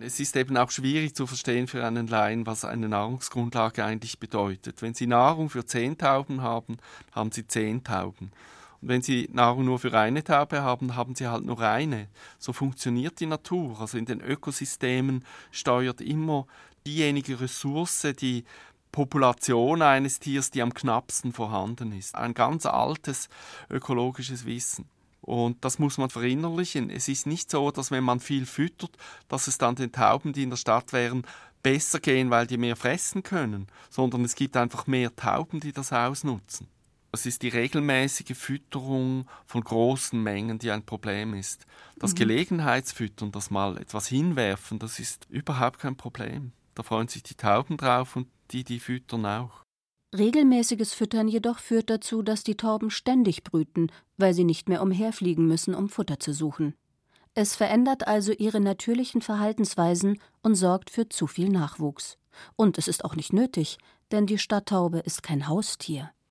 Es ist eben auch schwierig zu verstehen für einen Laien, was eine Nahrungsgrundlage eigentlich bedeutet. Wenn Sie Nahrung für 10 Tauben haben, haben Sie 10 Tauben. Und wenn Sie Nahrung nur für eine Taube haben, haben Sie halt nur eine. So funktioniert die Natur. Also in den Ökosystemen steuert immer diejenige Ressource, die Population eines Tiers, die am knappsten vorhanden ist. Ein ganz altes ökologisches Wissen. Und das muss man verinnerlichen. Es ist nicht so, dass wenn man viel füttert, dass es dann den Tauben, die in der Stadt wären, besser gehen, weil die mehr fressen können, sondern es gibt einfach mehr Tauben, die das ausnutzen. Es ist die regelmäßige Fütterung von großen Mengen, die ein Problem ist. Das Gelegenheitsfüttern, das mal etwas hinwerfen, das ist überhaupt kein Problem. Da freuen sich die Tauben drauf und die füttern auch. Regelmäßiges Füttern jedoch führt dazu, dass die Tauben ständig brüten, weil sie nicht mehr umherfliegen müssen, um Futter zu suchen. Es verändert also ihre natürlichen Verhaltensweisen und sorgt für zu viel Nachwuchs. Und es ist auch nicht nötig, denn die Stadttaube ist kein Haustier.